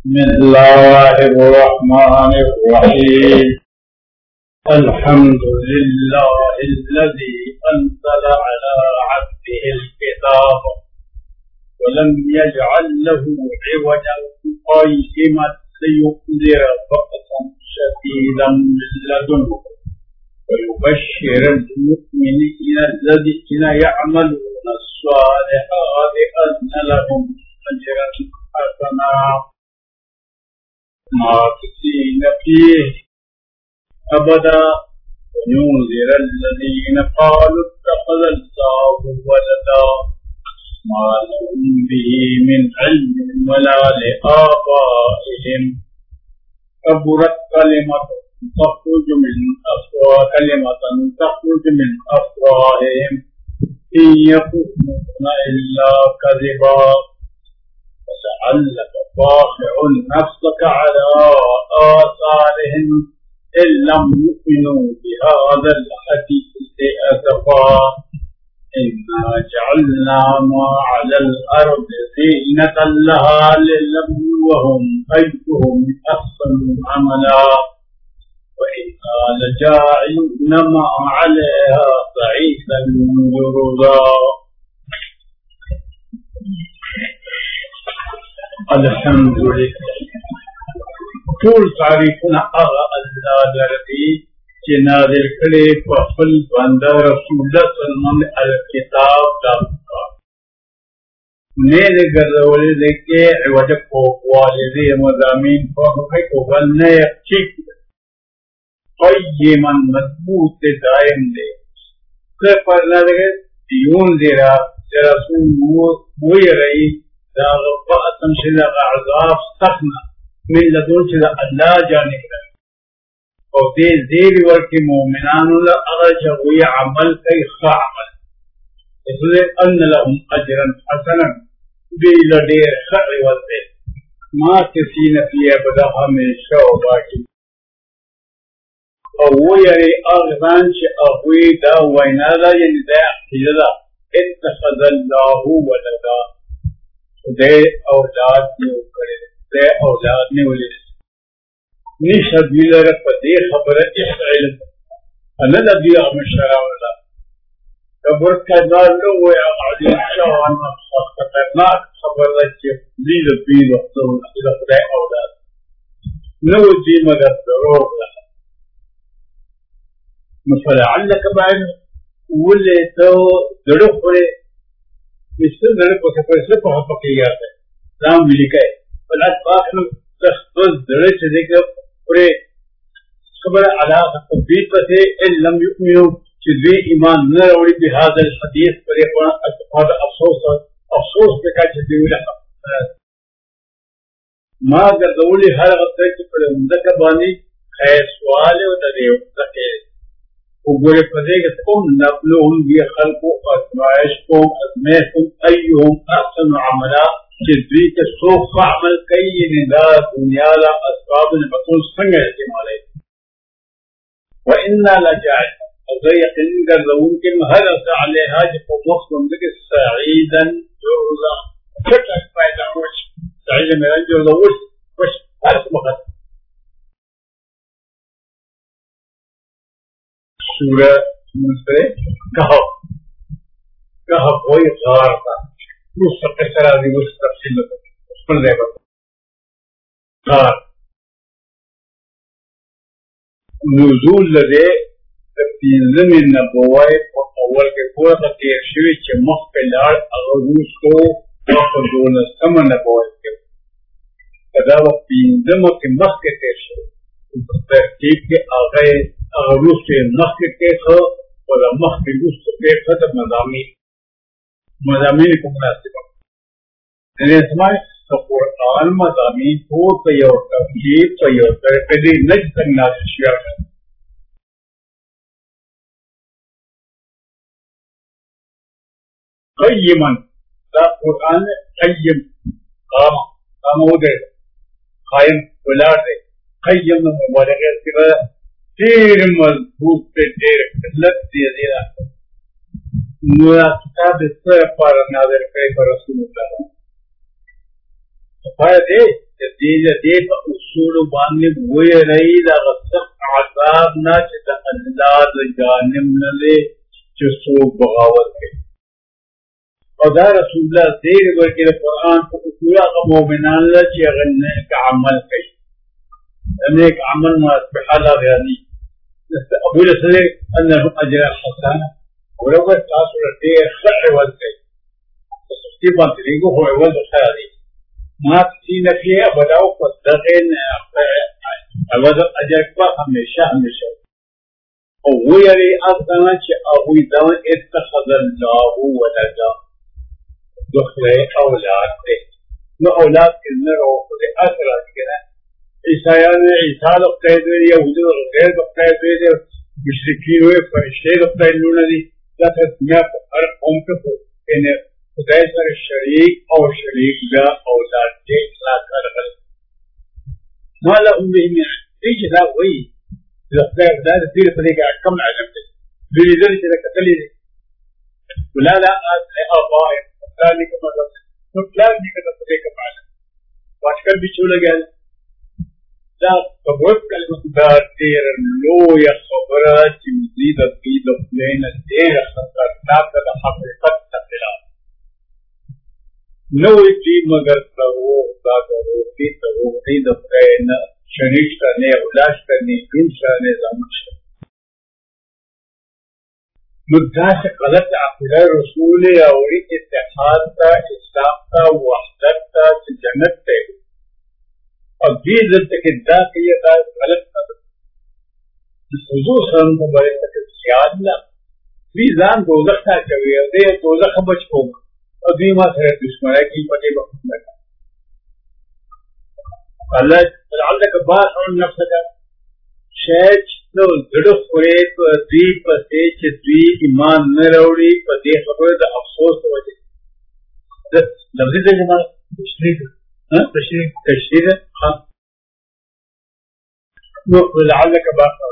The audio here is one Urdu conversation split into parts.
बिस्मिल्लाहिर्रहमानिर्रहीम अल्हम्दुलिल्लाहिल्लज़ी अंज़ला अला अब्दिहिल किताब वलम यजअल लहू इवजन क़य्यिमन लियुनज़िरा बअसन शदीदन मिन लदुन्हु वयुबश्शिरल मुमिनीना अल्लज़ीना यअमलूना अस्सालिहाति अन्न लहुम अजरन हसना माकिसीन फीह अबदा वयुनज़िर अल्लज़ीना क़ालू इत्तख़ज़ल्लाहु वलदा मा लहुम बिही मिन इल्मिन वला लिआबाइहिम कबुरत कलिमतन तख़रुजु मिन अफ़वाहिहिम इन यक़ूलूना इल्ला कज़िबा फलअल्लक बाख़िउन नफ़्सक अला आसारिहिम इन लम युमिनू बिहाज़ल हदीस असफ़ा इन्ना जअलना मा अलल अर्दि ज़ीनतन लहा लिनब्लुवहुम अय्युहुम अहसनु अमला व इन्ना लजाइलून मा अलैहा सईदन जुरुज़ा। अल्हम्दुलिल्लाह टूल तारीफुना आगा अल्लाह दरदी चे नाज़िल करे फ़खल बंदा रसूलुल्लाह सल्लल्लाहु अलैहि किताब दाता नेले गज़वले लेके वजह को वालिदे मज़ामीन फ़हक़ को बनने ठीक क़य्यिमन मज़बूत दायम दे के पर लगे दियोन देरा रसूल वो रही दाग़ शिला अज़ाब सख्ना मिन लदुन शिला अल्लाह जानिब और दे ज़ेर वर्क मोमिनानु ला अगर वो अमल कई खा अमल इसलिए अन्न लहुम अजरन हसनन बेला डेर खर वते माँ किसी न किया बदा हमेशा बाकी और वो यारे अगजान से अहुई दा वैनाला यानी दा अखिला इत्तख़ज़ल्लाहु वलदा दे औलाद ने करे दे औलाद ने वले निशबील रपदे खबर इस्राइल अनल अभी अमशरावला कबर कदार लो वो अली शान खतरनाक खबर है लील बील तो इधर औलाद नो जी मदद करो फलअल्लक बाइन वले तो दड़ो पड़े इससे दड़ो पसे पैसे पहुंच पकेगा है राम लिखा है फलअत बाखन तख्बल दड़े चले के पूरे खबर अला तबीब पसे इल्लम युमिनु चिज़े ईमान न रोड़ी बिहादल हदीस परे पण अफसोस पे का चिज़े उला माँ गदौली हर वक्त के पर उनका बानी खैर सवाल है उधर ये उगरे पदे के तुम नबलुहुम भी खल्क़ु अज़माइशकुम अज़मैकुम अय्युहुम अहसनु अमला चिज़े के सोख अमल कई निदा दुनिया ला असबाब ने बतौर संग है माले व इन्ना लजाए अगर यकीन कर लोगों के महर असाले हाज को मुख्तम के सईदन जुरुज़ा फिर पैदा हो सईद मेरा जो लोग कुछ हर वक्त सूरह मुझसे कहो कोई ग़ार था उस तकसरा दी उस तफसील उस पर देखो ग़ार नुज़ूल लदे तफसील में नबुवाए अव्वल के पूरा का तेरशवी चमक पे लाड़ अगरूस को वक्त दोनों सम नबुवाए के कदा वक्त पिंजम के मख के तेरशवी तरतीब के आगे अगरूस के मख के खो और मख के गुस्त के खत मज़ामीन को मुनासिब है इसमें क़ुरआन मज़ामीन को तैयार तफसीर तैयार कर कभी नज तक नाशिया क़य्यिमन दा क़ुरआन क़य्यिम काम हो गए कायम बुला दे क़य्यिम मुबारक है तेरे मजबूत पे तेरे लग दिया दिया मेरा किताब इस पर नाज़िल करे पर रसूलुल्लाह फायदे دې په اصول باندې وې رہی دا سخت عذاب نه چې د الله د جانب نه لې چې څوک بغاوت کوي او دا رسول الله دې ورکړي قرآن په اصول هغه مؤمنان له چې هغه نیک عمل کوي نیک عمل ما بحاله غني ابو الاسلام انه اجر الحسن ولو تاسو ډېر ښه عوض کوي تاسو باندې دغه هو عوض خیالي ما تسینه کې ابداو په دغه عوض اجر په همیشه او ویری اصلا چې ابو ځان اتخذ الله ولدا دخله اولاد دې نو اولاد کې نه راوړي د اثر کړه عیسایان عیسی له قید ویل یهودو غیر د قید ویل مشرکین وي فرشته د قید نه دي دا څنګه په هر قوم کې ان خدای سره شریک او شریک دا اولاد دې اطلاق کړل ما له امه من دې دا وایي د خدای دا د دې په دې کې کم علم دي دې دې چې کتلې ولا لا ابای ذلك مطلب نو پلان دې کته په دې کې معلوم واټکل به چول لګل دا په وخت کلمه دا ډېر لوی خبره چې مزید د پلان ډېر خطرناک د حقیقت خلاف نو چې مگر تاسو دا درو دې د پلان شریک نه اولاد نه انسان زموږ مدعا غلط عقیده رسول اوری اتحاد تا اسلام تا وحدت تا جنت تے اور دې دلته کې دا کې دا غلط نه خصوصا په باره کې خیال نه وی ځان دوزخ ته کوي او دې دوزخ بچ کوم او دې ما سره دښمنه کې پټې وخت نه الله لعلك باخع نفسك شاید نو زړه خورې په دې پسې چې دوی ایمان نه راوړي په دې خبره د افسوس وجه د لفظي ترجمه تشریح نو لعلك باخع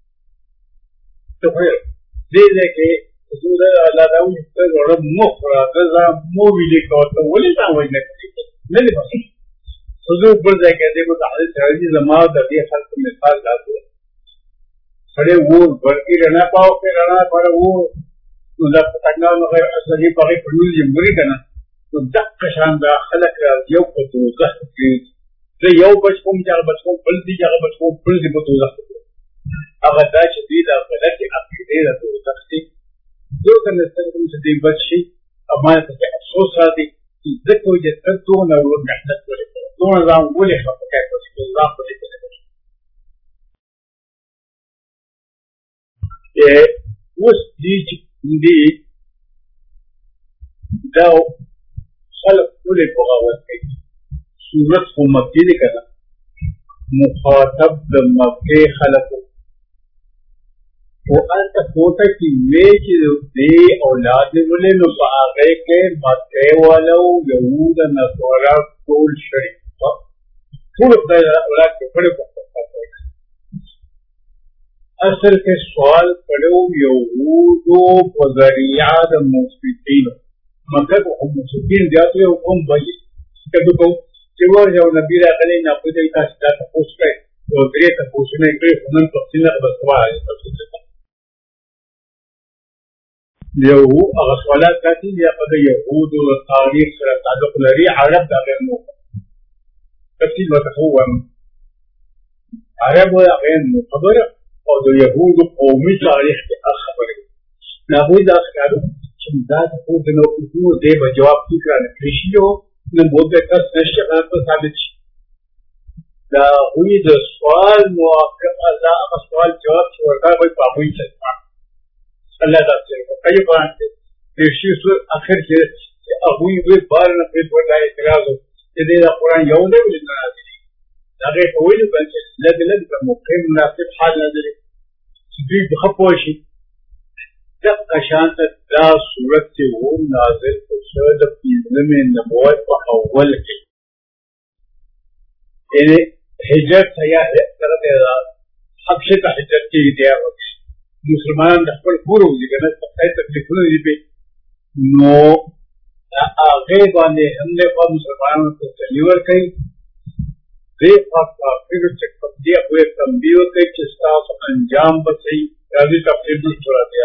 تخيل دې کې حضور الله داوود ته ورته مخرا غزا مو ویلې کوته ولې دا وایي نه نه بس حضور پر ځای کې دې په حدیث راځي زما د دې خلق مثال راځي سړی وو ورکی رڼا پاو کې رڼا پر وو نو دا څنګه نو غیر اصلي په پړول یې مری کنه نو دغه شان دا خلق یو په دوزخ کې زه یو بچوم چې هغه بچوم بل دي هغه بچوم بل دي په دوزخ کې هغه دا چې دې دا غلطي عقیده ده دوزخ کې زه کنه څنګه چې دې بچي اما ته افسوس راځي چې ځکه چې تاسو نه ورو محنت کړی نو ځان ولې خپل کې تاسو الله په دې کې اوس دې دا خلق ولې بغاوت کوي صورت خو مکې دی کنه مخاطب د مکې خلق او انت پوتا کی وی چې دې اولاد ولې نو په هغه کې مکې والو یهود نصارا ټول شریک ټول د اولاد کې بڑے اصل کے سوال پڑھو یہودو وذریعہ د مفسدین مطلب هم مفسدین جاتے ہیں حکم بھائی کبھی کو چور جو نبی راغلی نه په دې تاسو ته پوښتنه کوي او درې ته پوښتنه کوي نن تفصیل به سوال تفصیل یو هغه سوالات کاتي یا په یهودو تاریخ سره تعلق لري عرب دا غیر مو تفصیل وتخوم عرب ولا غیر مو خبره او د يهودو قومي تاریخ کې خبره نه وي دا ښکارو چې دا د نو دې به جواب کړی کړیو نو بوته کس نشه په ثابت شي دا وی د سوال موافق الله هغه سوال جواب چې ورته وي په وی چې الله تعالی کوي باندې د شي سو اخر کې هغه وی بار نه په ورته اعتراض چې د قرآن یو دی ولې نه راځي هغه په ویلو باندې لږ په مقیم مناسب حال نه لري چې دوی د خپل شي دغه شان دا صورت چې و نازل او شاید په زمين نبوت په اول کې یعنی هجرت یا طرف حبشه ته هجرت کې دی مسلمان د خپل کور وځي کنه څه تکلیفونه دي نو هغه باندې هم له مسلمانانو ته تلیور کوي देखा काफिर कब्जे हुए तंबीह के किस्ता अंजाम बसई राजी तफसील भी छोड़ा दिया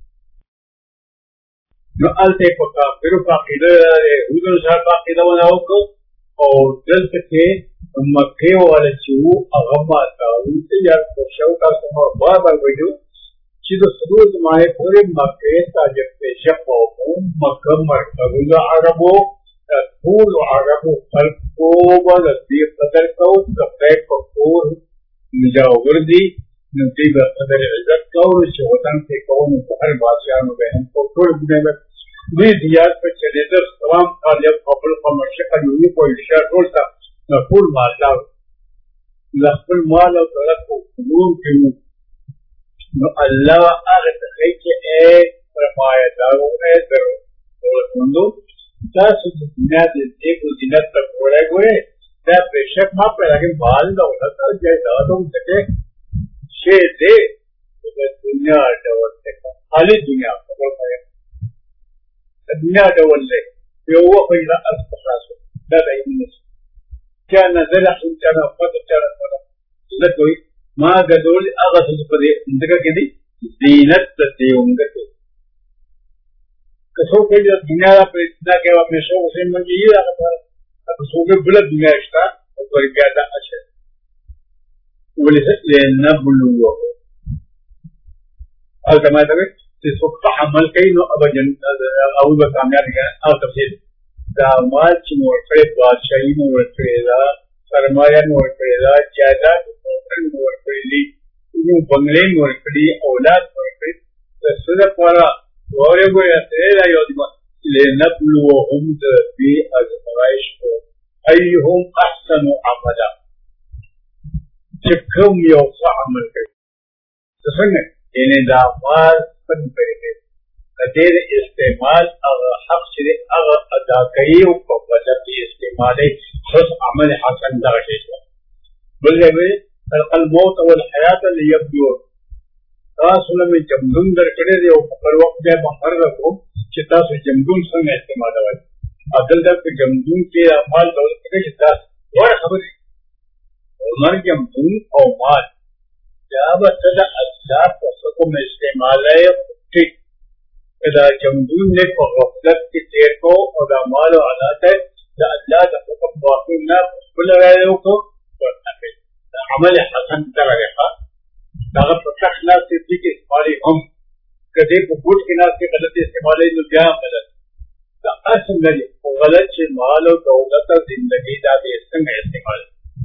न अलते को काफिर का क़ीदा हुदन सा का क़ीदा बनाओ को और जल्द के मक्के वाले चू अगम्मा था उनसे यार शव का समय बार बार वीडियो चीज़ सदूर तुम्हारे पूरे मक्के ताजब पेशा पाओ मक्का मरकज़ अरबो طول عربو خلقو ولدي قدر کو کفیت فقور مجاوردی نتیب قدر عزت کو شہدان سے قوم ہر بادشاہ بہن کو طول دنے میں بھی دیات پر چلے در سلام قالیت قبل قمرشق یونی کو اشار طول تا نقول مالا لخبل مالا طلب کو قلون کی اللہ آغت خیق ایک فرمایہ داروں ہے در دولت مندو تاسو د دنیا د دې کو زینت ته ګورئ دا بېشک ما په لګي مال دولت او جایدادو څخه شی دې د دنیا ډول څخه خالي دنیا په وګورئ د دنیا ډول له یو وخت لا اساسو دا د ایمنس کله نظر حسن فتح چاره لکه ما غدول هغه څه په دې دغه کې دي زینت ته دیونګه कसो के जो दुनिया का प्रयत्न के बाद में शो उसे मन ये रहा था अब सो के बुलंद दुनिया इसका और क्या था अच्छा बोले से लेना बुलूंगा और कमाया था कि इसको तहम्मुल कई नो अब जन अवुल कामयाब है और तफसील दामाद चिमोर पे बादशाही मोर पेला सरमाया मोर पेला जायदाद मोर पेली इन बंगले मोर पेली औलाद मोर पेली तो सुलह वाला और ये कोई ऐसे है या योजना लेना पुलवा हम भी अज़माइश को अय्युहुम अहसनु अमला चिकम योसा अमल कर तो सुने इन्हें दामाद बन करेंगे कदेर इस्तेमाल अगर हक से अगर अदा करियो को बजाती इस्तेमाल खुश अमल हसन दाशेगा बोले वे तलकल मौत वल हयात लियब्दू तासुल में जमदुन दर करे दे पर वक्त में बाहर रखो चिता से जमदुन संग इस्तेमाल है अदल तक जमदुन के अमाल दौलत के चिता और खबर उमर जमदुन और माल जब तदा अल्लाह को सको में इस्तेमाल है ठीक तदा जमदुन ने को गफलत के देर को और अमाल और हालात है अल्लाह का हुक्म बाकी ना खुल रहे हो को अमल हसन कर रहा दागा प्रत्यक्ष नाज से भी के इस्तेमाल हम कदे को गुट के नाज के गलत इस्तेमाल है जो क्या गलत तो असल में गलत से माल और दौलत जिंदगी जाके संग इस्तेमाल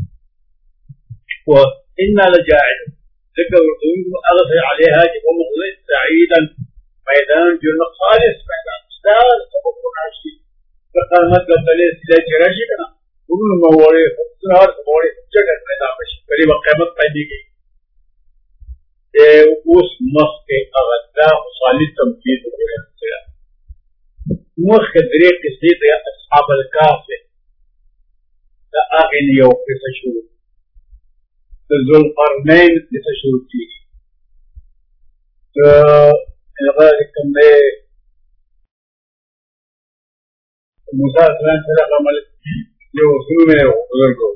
वो इन्ना लजाइल ذكر الدين أغفر عليها جبهم غير سعيدا ميدان جرم خالص ميدان استعال سبب عشي فقامت قبل سلاج راشدنا كل مواري فقصنار مواري جگت ميدان بشي قريبا قيمت قيدي उस मख के अगदा खाली तमकीद हो गया मख के दरे किसी दे अस्हाब अलकाफ दा आगे लियो कैसे शुरू तो जुल्करनैन कैसे शुरू की तो अगर तुमने मूसा अलैहिस्सलाम का अमल जो शुरू में हो को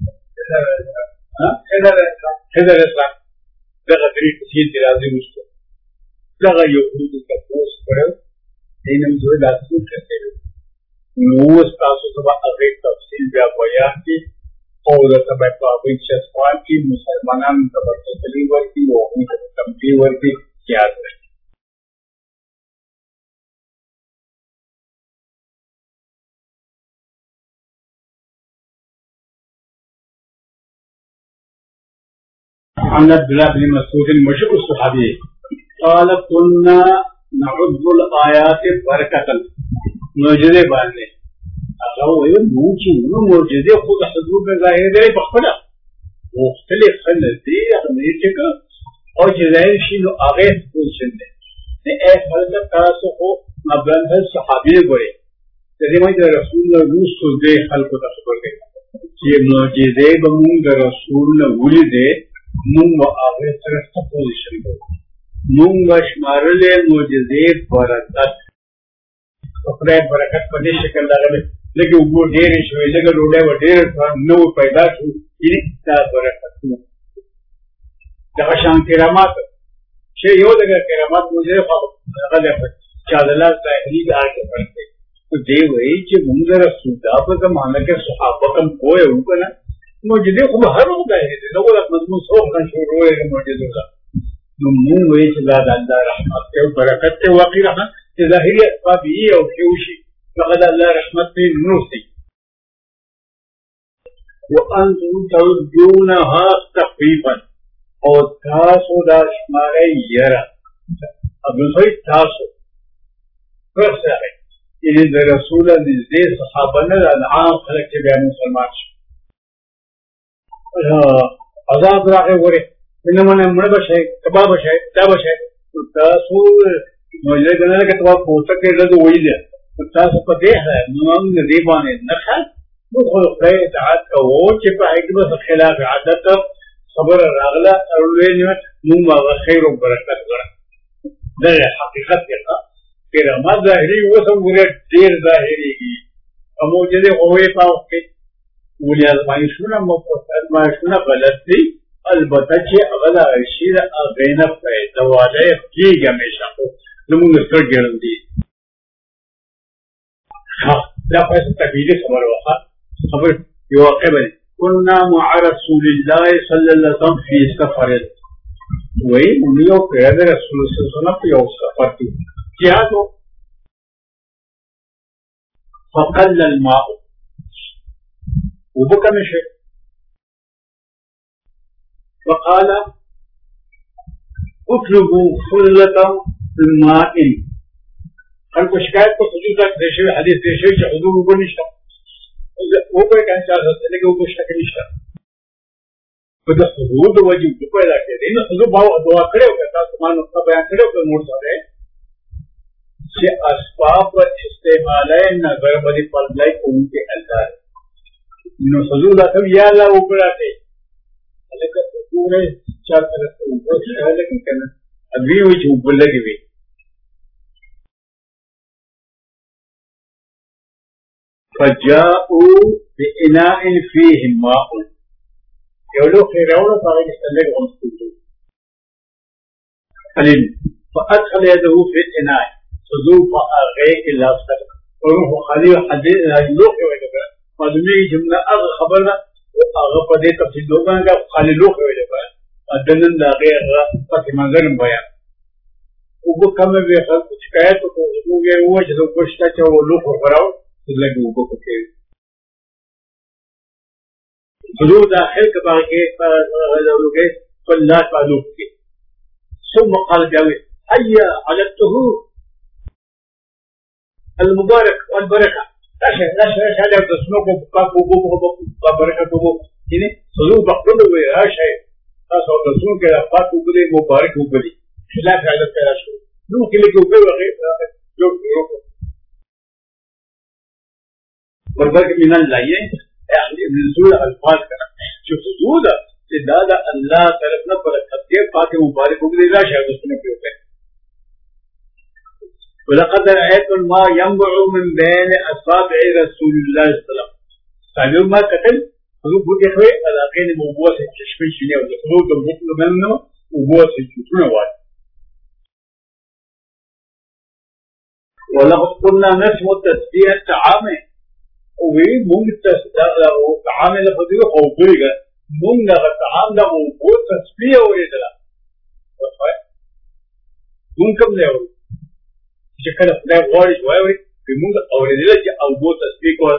इधर دغه درې کسې چې راځي وروسته دغه یهودو تپوس کړی دی نن زه دا څه کوي نو اوس تاسو ته به هغې تفصیل بیا بیان کړي او درته به په هغوی چسپان کړي مسلمانانو ته به تسلي ورکړي او هغوی ته به تنبیه ورکړي یاد کړي عن عبد الله بن مسعود مشهور الصحابي قال كنا نعد الآيات بركة معجزة باندې هغه وایي موږ معجزه خود حضور به ظاهر دی په خپل مختلف خلدي هغه چې او چې ظاهر شي نو هغه پوښتنه دي د اهل تاسو خو مبلغ صحابي ګوري د دې مې رسول الله رسول دې خلکو ته خبر کړي چې معجزه به موږ رسول الله ولې مونږ هغه سره څه پوزیشن کوو مونږ شمارلې معجزې برکت خدای برکت په دې شکل راغلی لکه وګور ډېرې شوې لکه ډوډۍ و ډېره نو پیدا شو ini ta barakatu da shan kiramat she yo daga kiramat mujhe qada chadala zahiri dar ke padte तो देव वही कि मुंजर सुदाब का माना के सहाबा कम कोई उनको ना मुझे देखो हर होता है तो वो मजमून सो का शुरू है मुझे दूसरा तो मुंह वही चला अल्लाह रहमत के बरकत के वाकई रहना ظاهری اسباب یې او کیوشي فقد الله رحمت په نوسي وانتم تردونها تخفيفا او تاسو دا شماره یرا ابو سعید تاسو فرسه ان د رسول نزدې صحابه نه عام خلک چې بیا مسلمان شي عذاب راغی وره انما مړ بشي کباب بشي دا بشي تاسو نو یې کنه چې تاسو پوښتنه کړل دوی ویل تاسو په دې نه موږ دې باندې نه خل نو خو خدای اطاعت کوو چې په حکمت خلاف عادت خبر راغله اولوی نه موږ خیر او برکت غواړو دا حقیقت دی کہ رحمت ظاہری وہ سب بولے دیر ظاہری کی موجودے ہوئے پاؤ کے بولے آزمائشونا غلط تھی البتہ کہ اغلا ارشید اغینا پیدا والے کی ہمیشہ کو نمونگ سر گرم دی ہاں لا پیسے تقیدی خبر وقت خبر یہ واقع بنی کننا مع رسول اللہ صلی اللہ علیہ وسلم فی سفر وہی انہوں پیدا رسول اللہ صلی اللہ علیہ وسلم فی سفر تھی کیا تو فقل الماء وبكم شيء فقال اطلبوا خلة الماء هل کو شکایت کو سجود تک دیشوی حدیث دیشوی چه حضور اوپر نشتا وہ کوئی کہنا چاہتا ہے لیکن اوپر شک نشتا فدا حضور دو وجہ جو پیدا کرے ان حضور باو دعا کرے ہو کہتا سمان اس کا بیان کرے ہو کہ موڑ سارے کہ اسباب پر استعمال ہے نظر بری پردائی ان کے اللہ ہے حضور آسم یا اللہ اوپر آتے لیکن پورے چار طرف سے اوپر ہے لیکن کہنا ابھی ہوئی چھو اوپر لگی ہوئی فجاؤوا بإناء فيه ماء يقولوا خيرون فارغ استلق ونسكتوا فأدخل يده في الإناء حضور فآغيك الله صدق وروح خليل حديث لوحي وجبه معلومي جمنا أغا خبرنا وآغا پدي تفصيل دوبانگا خليل لوحي وجبه أدنن دا غير فتح منظر بيان وبو كم بيخل شكايت وغير وجه وقشتا چاو لوح وفراو لگے وبو كي حضور داخل كباقي فلوكي فلا تعلوكي ثم قال جاوي هيا علمته المبارك والبركة لا شيء هذا تسمعه بركة يعني حضور بقوله يا شيء خاصة تسمعه كذا فات وبدي مبارك وبدي خلاف هذا كذا شيء لو كله كوبي وغير جو والبركة من الله يعني نزول الفاظ كذا شو حضور سيدنا الله طرفنا بركة دي فات مبارك وبدي لا شيء تسمعه كذا ولقد رأيت الماء ينبع من بين أصابع رسول الله صلى الله عليه وسلم فاليوم ما قتل حضور بودي خوي الأقين موبوس التشفين شنيا وحضور دمبوكل منه موبوس التشفين واحد ولقد قلنا نسمو تسبيح التعامل وهي ممكن تعامل لفضيله خوفيقا ممكن التعامل موبوس تسبيح وريدلا ممكن لأولي چې کله خدای غواړي چې وایي موږ اورېدل چې اوبو تسبیح کول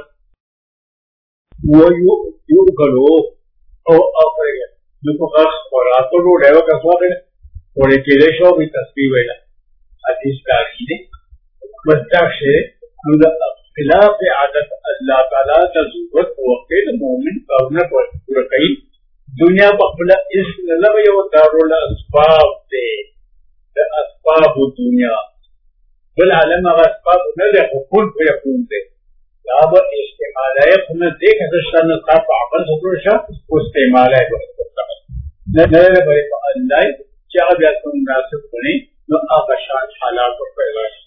یو کړو او اورېږي نو په خاص خوراتو ډوډۍ وکړو ورې کېدې شو وي تسبیح ویل حدیث راځي دي بس دا شی نو د خلاف عادت الله تعالی د ضرورت وخت د مؤمن کارونه پوره کوي دنیا په خپل اسم نه یو دارول اسباب دي د اسباب دنیا بالعالم اسباب نده حکون فیکون ده لاب استعماله خونه دیکھ ازشتان نصاب عقل سکروشا استعماله نده بری فا اللہ چاہ بیاتون مناسب کنی نو آقا شان حالات و پیلاش